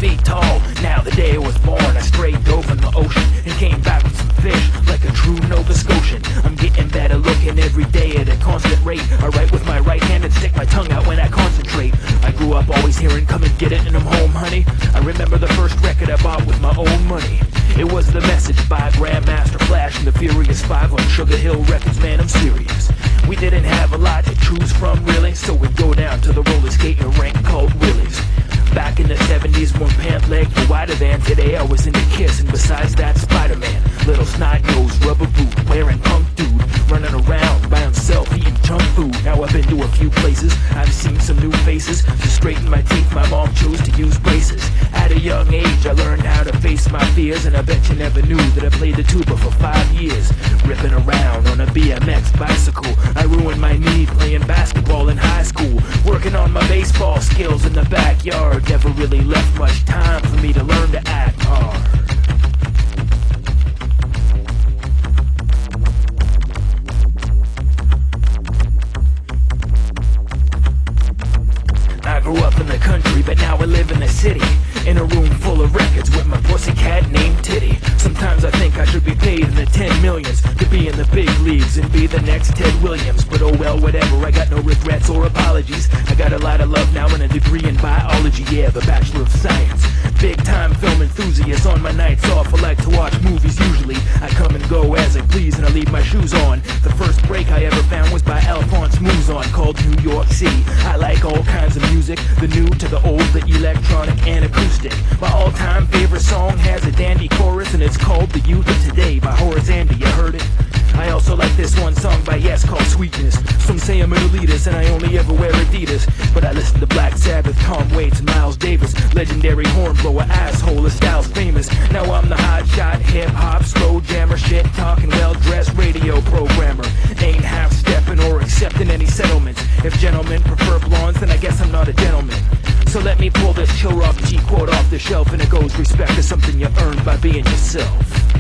feet tall. Now the day I was born, I straight dove in the ocean and came back with some fish like a true Nova Scotian. I'm getting better looking every day at a constant rate. I write with my right hand and stick my tongue out when I concentrate. I grew up always hearing come and get it and I'm home honey. I remember the first record I bought with my own money. It was The Message by Grandmaster Flash and the Furious Five on Sugar Hill Records, man I'm serious. We didn't have a lot to choose from really, so we'd go down to the roller skating rink called Willie's. Back in the 70s, one pant leg were wider than today. I was into Kiss, and besides that, Spider-Man. Little snot-nosed rubber boot, wearing punk dude, running around by himself, eating junk food. Now I've been to a few places, I've seen some new faces. To straighten my teeth, my mom chose to use braces. At a young age, I learned how to face my fears, and I bet you never knew that I played the tuba for 5 years. Ripping around on a BMX bicycle, I ruined my knee playing basketball in high school. Working on my baseball skills in the backyard. Never really left much time for me to learn to act hard. I grew up in the country, but now I live in the city. In a room full of records with my pussycat named Titty. Sometimes I think I should be paid in the 10 millions to be in the big leagues and be the next Ted Williams. But oh well, whatever, I got no regrets or apologies. I got a lot of love now and a degree in biology, yeah, the Bachelor of Science. Big time film enthusiast, on my nights off I like to watch movies usually. I come and go as I please and I leave my shoes on. The first break I ever found was by Alphonse Mouzon called New York City. I like all kinds of music, the new to the old, the electronic and acoustic. My all-time favorite song has a dandy chorus and it's called The Youth of Today by Horace Andy, you heard it? I also like this one song by Yes called Sweetness. Some say I'm an elitist and I only ever wear Adidas, but I listen to Black Sabbath, Tom Waits and Miles Davis. Legendary hornblower, asshole, his style's famous. Now I'm the hotshot, hip-hop, slow jammer, shit-talking, well-dressed radio programmer. Ain't half-stepping or accepting any settlements. If gentlemen prefer blondes, then I guess I'm not a gentleman. So let me pull this Chill Rock G quote off the shelf, and it goes, respect is something you earn by being yourself.